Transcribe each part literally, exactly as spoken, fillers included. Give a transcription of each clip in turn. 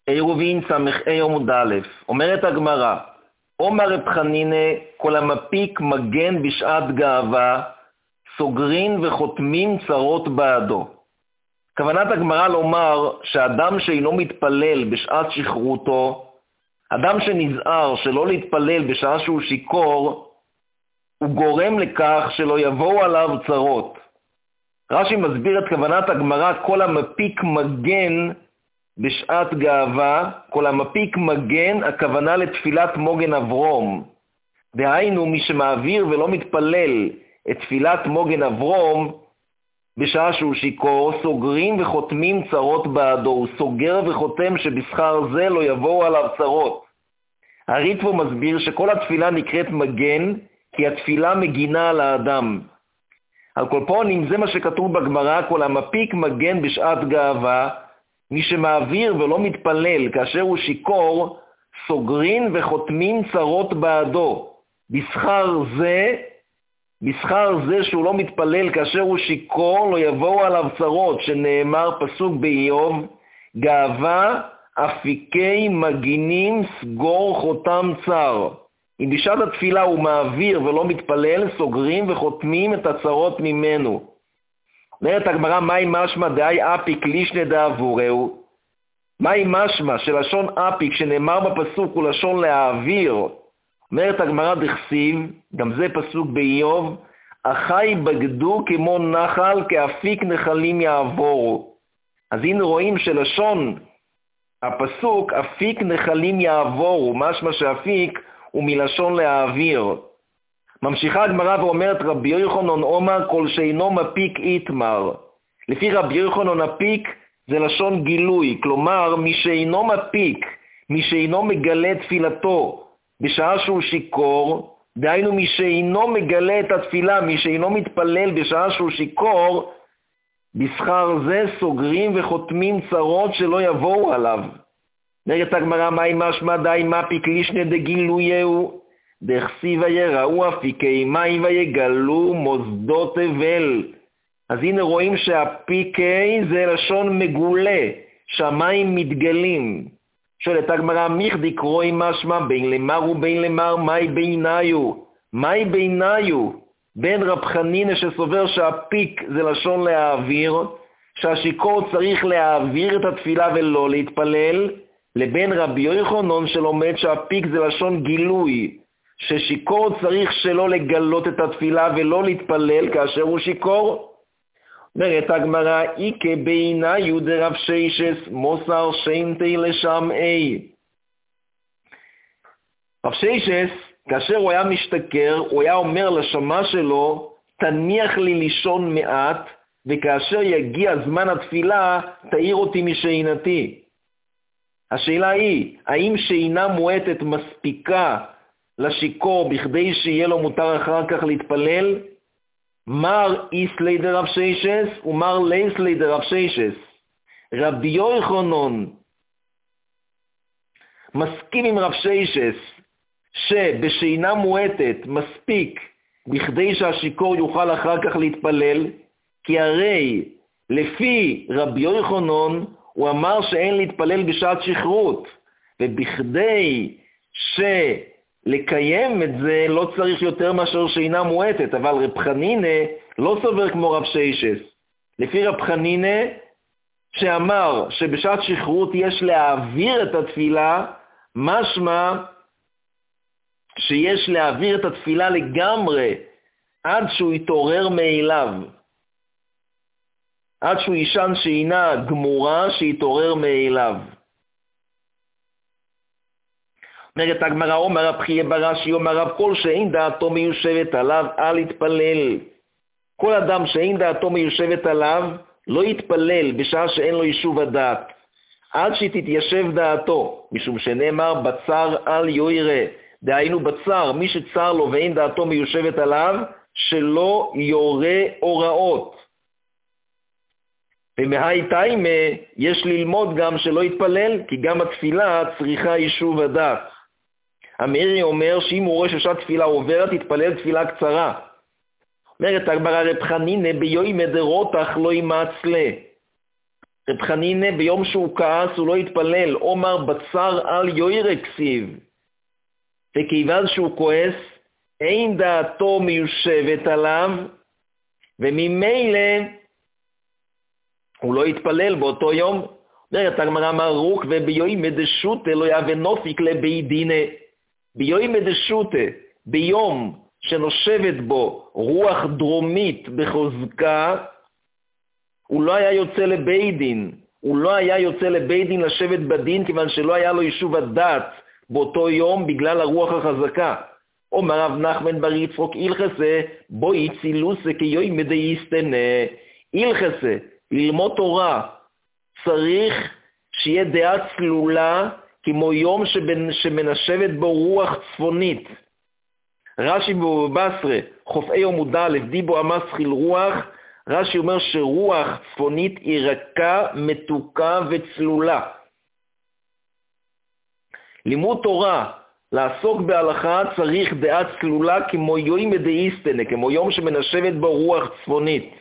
עירובין סמך עמוד א', אומרת הגמרא, אומר רב חנינא, כל המפיק מגן בשעת גאווה, סוגרין וחותמים צרות בעדו. כוונת הגמרא לומר שאדם שאינו מתפלל בשעת שכרותו, אדם שנזהר שלא להתפלל בשעה שהוא שיקור, הוא גורם לכך שלא יבואו עליו צרות. רש"י מסביר את כוונת הגמרא, כל המפיק מגן בשעת גאווה, כל המפיק מגן, הכוונה לתפילת מוגן אברום. דהיינו, מי שמעביר ולא מתפלל את תפילת מוגן אברום, בשעה שהוא שיקור, סוגרים וחותמים צרות בעדו. הוא סוגר וחותם שבשכר זה לא יבואו עליו צרות. הריטב"א מסביר שכל התפילה נקראת מגן, כי התפילה מגינה על האדם. על כל פנים, זה מה שכתוב בגמרא, כל המפיק מגן בשעת גאווה, מי שמעביר ולא מתפלל כאשר הוא שיקור, סוגרים וחותמים צרות בעדו. בשכר זה, בשכר זה שהוא לא מתפלל כאשר הוא שיקור, לא יבואו עליו צרות, שנאמר פסוק באיוב, גאווה אפיקי מגינים סגור חותם צר. אם בשעת התפילה הוא מעביר ולא מתפלל, סוגרים וחותמים את הצרות ממנו. אומרת הגמרא, מהי משמע דאי אפיק לישנא דעבורהו? מהי משמע שלשון אפיק שנאמר בפסוק הוא לשון להעביר? אומרת הגמרא דכסיב, גם זה פסוק באיוב, אחי בגדו כמו נחל, כאפיק נחלים יעבורו. אז הנה רואים שלשון הפסוק, אפיק נחלים יעבורו, משמע שאפיק הוא מלשון להעביר. ממשיכה הגמרא ואומרת, רבי יוחנן אומר, כל שאינו מפיק יתמר. לפי רבי יוחנן הפיק זה לשון גילוי, כלומר מי שאינו מפיק, מי שאינו מגלה תפילתו בשעה שהוא שיקור, דהיינו מי שאינו מגלה את התפילה, מי שאינו מתפלל בשעה שהוא שיקור, בשכר זה סוגרים וחותמים צרות שלא יבואו עליו. נראית הגמרא, מהי משמע דאי מפיק לישנא דגילויהו? דכסיב יראו אפיקי מים ויגלו מוסדות תבל. אז הנה רואים שהפיקי זה לשון מגולה, שהמים מתגלים. שואלת הגמרא, מיכדי קרוי משמע בין למר ובין למר, מהי ביניו? מהי ביניו? בין רב חנינא שסובר שהפיק זה לשון להעביר, שהשיקור צריך להעביר את התפילה ולא להתפלל, לבין רבי יוחנן שלומד שהפיק זה לשון גילוי, ששיקור צריך שלא לגלות את התפילה ולא להתפלל כאשר הוא שיקור. אומרת הגמרא, איקה בעיניו דרב ששס מוסר שיינתי לשמעי. רב ששס, כאשר הוא היה משתכר, הוא היה אומר לשמה שלו, תניח לי לישון מעט, וכאשר יגיע זמן התפילה, תעיר אותי משעינתי. השאלה היא, האם שינה מועטת מספיקה לשיקור בכדי שיהיה לו מותר אחר כך להתפלל? מר איסלי דרב ששס ומר לייסלי דרב ששס. רבי יוחנן מסכים עם רב ששס שבשינה מועטת מספיק בכדי שהשיקור יוכל אחר כך להתפלל, כי הרי לפי רבי יוחנן הוא אמר שאין להתפלל בשעת שכרות, ובכדי שלקיים את זה לא צריך יותר מאשר שינה מועטת. אבל רב חנינא לא סובר כמו רב ששס. לפי רב חנינא שאמר שבשעת שכרות יש להעביר את התפילה, משמע שיש להעביר את התפילה לגמרי עד שהוא יתעורר מאליו, עד שהוא ישן שינה גמורה שיתעורר מאליו. אומרת הגמרא, אומר רב חייא ברש"י, אומר רב, כל שאין דעתו מיושבת עליו, אל יתפלל. כל אדם שאין דעתו מיושבת עליו, לא יתפלל בשעה שאין לו יישוב הדעת, עד שתתיישב דעתו, משום שנאמר בצר אל יוירא. דהיינו בצר, מי שצר לו ואין דעתו מיושבת עליו, שלא יורה הוראות. ומהי תיימה, יש ללמוד גם שלא יתפלל, כי גם התפילה צריכה יישוב הדעת. המאירי אומר שאם הוא רואה ששעת תפילה עוברת, יתפלל תפילה קצרה. אומרת הגמרא, רב חנינא ביומא דרותח לא ימצלה. רב חנינה ביום שהוא כעס הוא לא התפלל, אומר בצר על יוירה כסיב. וכיוון שהוא כועס, אין דעתו מיושבת עליו, וממילא הוא לא התפלל באותו יום. אומרת הגמרא מרוק וביומא דשותא לא יהווה נופיק לבית דינא. ביומא דשותא, ביום שנושבת בו רוח דרומית בחוזקה, הוא לא היה יוצא לבית דין. הוא לא היה יוצא לבית דין לשבת בדין, כיוון שלא היה לו יישוב הדעת באותו יום בגלל הרוח החזקה. אומר רב נחמן בר יצחק הלכסה, בואי צילוסה כיומא דאיסטנא. הלכסה, ללמוד תורה, צריך שיהיה דעה צלולה כמו יום שמנשבת בו רוח צפונית. רש"י בבבא, חופי עמוד א', דיבו המסחיל רוח, רש"י אומר שרוח צפונית היא רכה, מתוקה וצלולה. לימוד תורה, לעסוק בהלכה, צריך דעה צלולה כמו יומא דאיסטנא, כמו יום שמנשבת בו רוח צפונית.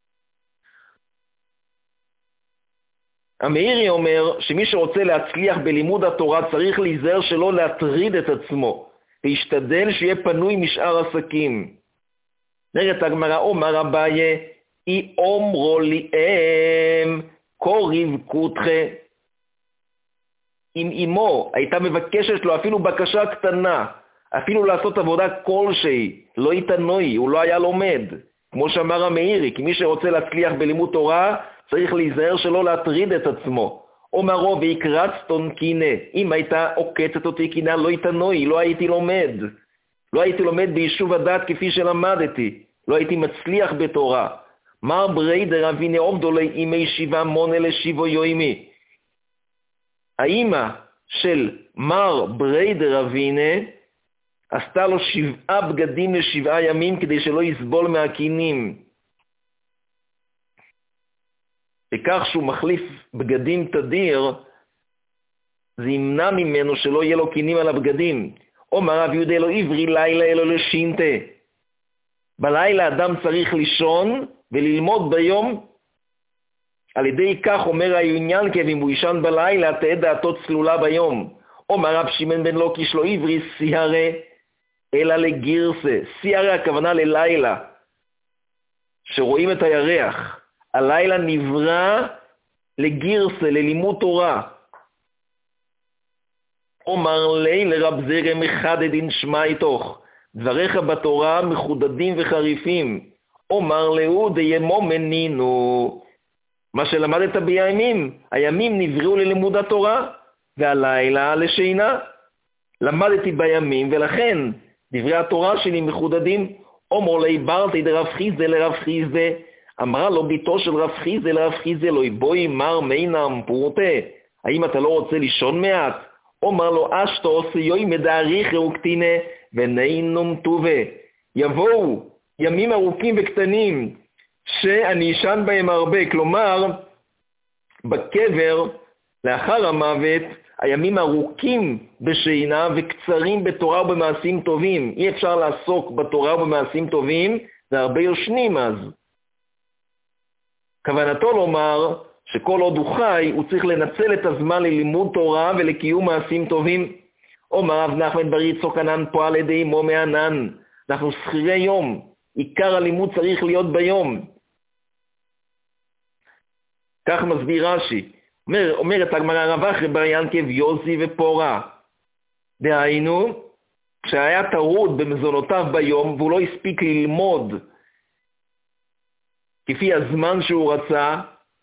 המאירי אומר שמי שרוצה להצליח בלימוד התורה צריך להיזהר שלא להטריד את עצמו, להשתדל שיהיה פנוי משאר עסקים. נראית הגמרא, אומר אביי, אי אומרו לי אם, קוריב קותחה. אם אמו הייתה מבקשת לו אפילו בקשה קטנה, אפילו לעשות עבודה כלשהי, לא יתנוי, הוא לא היה לומד. כמו שאמר המאירי, כי מי שרוצה להצליח בלימוד תורה, צריך להיזהר שלא להטריד את עצמו. אומרו ויקרץ תונקינה, אם הייתה עוקצת אותי קינה לא יתנוי, לא הייתי לומד. לא הייתי לומד ביישוב הדעת כפי שלמדתי, לא הייתי מצליח בתורה. מר בריידר אביני עומדו לאימי שיבה מונה לשיבו יוימי. האמא של מר בריידר אביני עשתה לו שבעה בגדים לשבעה ימים כדי שלא יסבול מהקינים. וכך שהוא מחליף בגדים תדיר, זה ימנע ממנו שלא יהיה לו קינים על הבגדים. אומר רב יהודה אלו עברי לילה אלו לשינתה. בלילה אדם צריך לישון וללמוד ביום. על ידי כך אומר העניין כי אם הוא ישן בלילה תהיה דעתו צלולה ביום. אומר רב שמעון בן לוקיש לא עברי סיירה אלא לגירסה. סיירה הכוונה ללילה, שרואים את הירח. הלילה נברא לגירסה, ללימוד תורה. אומר לי לרב זרם מחדד אין שמע איתוך, דבריך בתורה מחודדים וחריפים. אומר לו דיימו מנינו, מה שלמדת בימים, הימים נבראו ללימוד התורה, והלילה לשינה. למדתי בימים, ולכן דברי התורה שלי מחודדים. אומר לי ברתי דרב חיזה לרב חיזה, אמרה לו ביתו של רב חיזה לרב חיזה, לא בואי מר מינם פרוטה, האם אתה לא רוצה לישון מעט? אומר לו אשתו עושה יוי מדעריך וקטינה ונינום טובה. יבואו ימים ארוכים וקטנים שאני אשן בהם הרבה, כלומר בקבר לאחר המוות הימים ארוכים בשינה וקצרים בתורה ובמעשים טובים. אי אפשר לעסוק בתורה ובמעשים טובים, זה הרבה יושנים אז. כוונתו לומר שכל עוד הוא חי, הוא צריך לנצל את הזמן ללימוד תורה ולקיום מעשים טובים. אומר רב נחמן בר יצחק ענן פועל ידי אמו מענן. אנחנו שכירי יום, עיקר הלימוד צריך להיות ביום. כך מסביר רש"י. אומר, אומרת הגמרא רב אחרי בר ינקב יוזי ופורה. דהיינו, כשהיה טרוד במזונותיו ביום והוא לא הספיק ללמוד כפי הזמן שהוא רצה,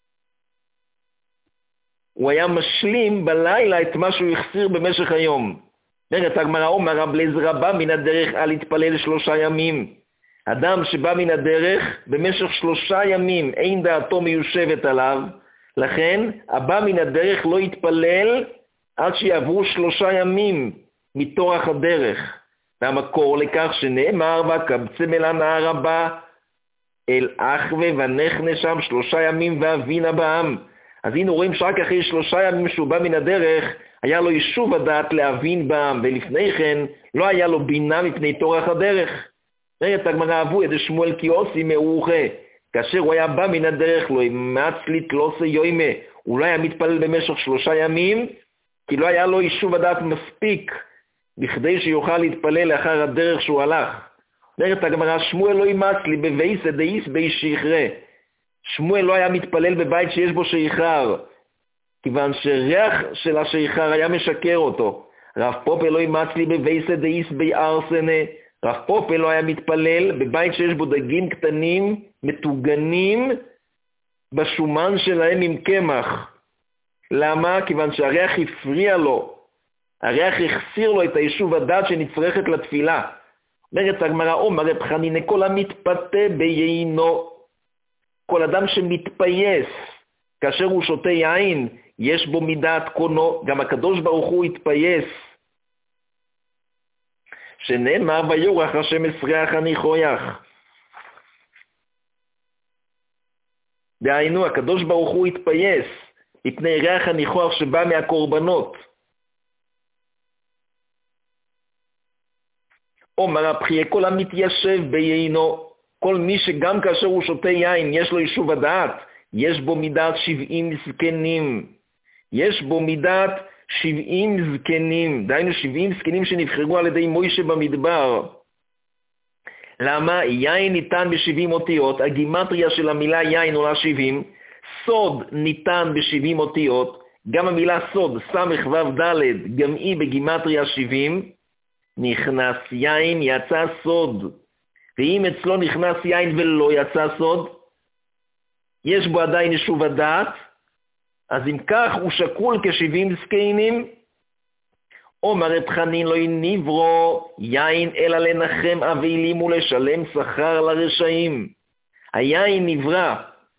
הוא היה משלים בלילה את מה שהוא החסיר במשך היום. אומרת הגמרא, אומר רב אליעזר בא מן הדרך אל יתפלל שלושה ימים. אדם שבא מן הדרך במשך שלושה ימים אין דעתו מיושבת עליו, לכן הבא מן הדרך לא יתפלל עד שיעברו שלושה ימים מתורך הדרך. והמקור לכך שנאמר וקבצה אל הנהר הבא אל אחווה ונחנה שם שלושה ימים ואבינה בעם. אז הנה רואים שרק אחרי שלושה ימים שהוא בא מן הדרך היה לו יישוב הדעת להבין בעם, ולפני כן לא היה לו בינה מפני תורך הדרך. נראית הגמרא אבו ידי שמואל קיוסי מאוחה, כאשר הוא היה בא מן הדרך לא ימץ לתלוסי יוימה, הוא לא היה מתפלל במשך שלושה ימים, כי לא היה לו יישוב הדעת מספיק, בכדי שיוכל להתפלל לאחר הדרך שהוא הלך. אומרת הגמרא, שמואל לא אימץ לי בבייסא דאיס בי שיחרא. שמואל לא היה מתפלל בבית שיש בו שיחר, כיוון שריח של השיחר היה משקר אותו. רב פופא לא אימץ לי בבייסא דאיס בי ארסנא. רב פופא לא היה מתפלל בבית שיש בו דגים קטנים, מטוגנים, בשומן שלהם עם קמח. למה? כיוון שהריח הפריע לו. הריח החסיר לו את היישוב הדעת שנצרכת לתפילה. אומרת הגמרא, אומרת חנינא, כל המתפתה ביינו, כל אדם שמתפייס כאשר הוא שותה יין, יש בו מידת קונו. גם הקדוש ברוך הוא התפייס, שנאמר ויורח השם אסריח הניחויח. דהיינו, הקדוש ברוך הוא התפייס מפני ריח הניחוח שבא מהקורבנות. אומר הבחייה, כל המתיישב ביינו, כל מי שגם כאשר הוא שותה יין יש לו יישוב הדעת, יש בו מידת שבעים זקנים. יש בו מידת שבעים זקנים, דהיינו שבעים זקנים שנבחרו על ידי מוישה במדבר. למה? יין ניתן ב-שבעים אותיות, הגימטריה של המילה יין עולה שבעים, סוד ניתן ב-שבעים אותיות, גם המילה סוד, סמך וו דלת, גם היא בגימטריה שבעים, נכנס יין יצא סוד. ואם אצלו נכנס יין ולא יצא סוד, יש בו עדיין יישוב הדעת, אז אם כך הוא שקול כ-שבעים זקנים. אומר רב חנין, לא נברו יין אלא לנחם אבלים ולשלם שכר לרשעים. היין נברא,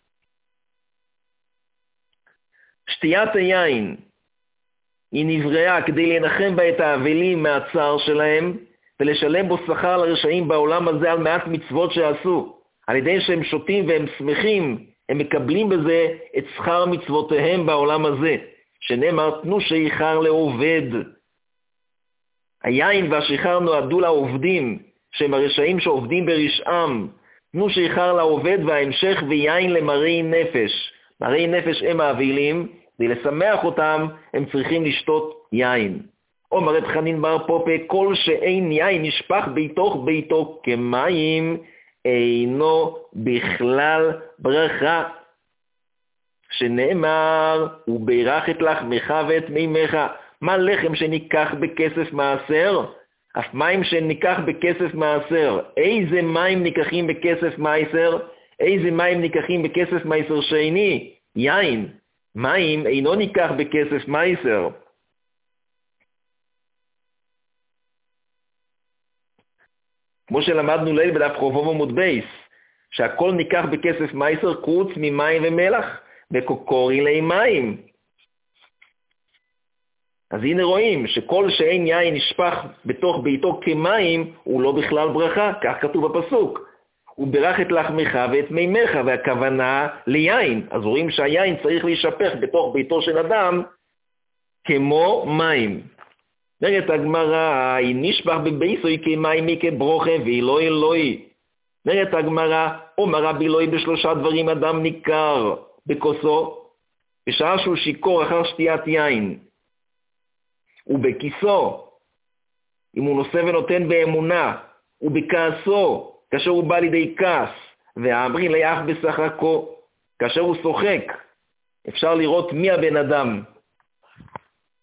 שתיית היין היא נבראה כדי לנחם בה את האבלים מהצער שלהם, ולשלם בו שכר לרשעים בעולם הזה על מעט מצוות שעשו. על ידי שהם שותים והם שמחים, הם מקבלים בזה את שכר מצוותיהם בעולם הזה, שנאמר תנו שיחר לעובד. היין והשיחר נועדו לעובדים, שהם הרשעים שעובדים ברשעם. תנו שיחר לעובד, וההמשך ויין למראי נפש. מראי נפש הם האבילים, כדי לשמח אותם הם צריכים לשתות יין. אומר רב חנין בר פופה, כל שאין יין נשפך בתוך ביתו כמים, אינו בכלל ברכה. שנאמר, וברך את לחמך ואת מימך. מה לחם שניקח בכסף מעשר? אף מים שניקח בכסף מעשר. איזה מים ניקחים בכסף מעשר? איזה מים ניקחים בכסף מעשר שני? יין. מים אינו ניקח בכסף מעשר. כמו שלמדנו ליל בדף חובוב עמוד בייס, שהכל ניקח בכסף מעשר חוץ ממים ומלח, וקוקורילי מים. אז הנה רואים שכל שאין יין נשפך בתוך ביתו כמים, הוא לא בכלל ברכה, כך כתוב בפסוק. הוא ברך את לחמך ואת מימך, והכוונה ליין. אז רואים שהיין צריך להישפך בתוך ביתו של אדם כמו מים. נראית הגמרא, היא נשפך בביסוי כמים כברוכה ואילו אלוהי. נראית הגמרא, אומר רבי אלוהי בשלושה דברים אדם ניכר בכוסו, בשעה שהוא שיקור אחר שתיית יין, ובכיסו, אם הוא נושא ונותן באמונה, ובכעסו, כאשר הוא בא לידי כעס, והאמרי ליח בשחקו, כאשר הוא שוחק. אפשר לראות מי הבן אדם.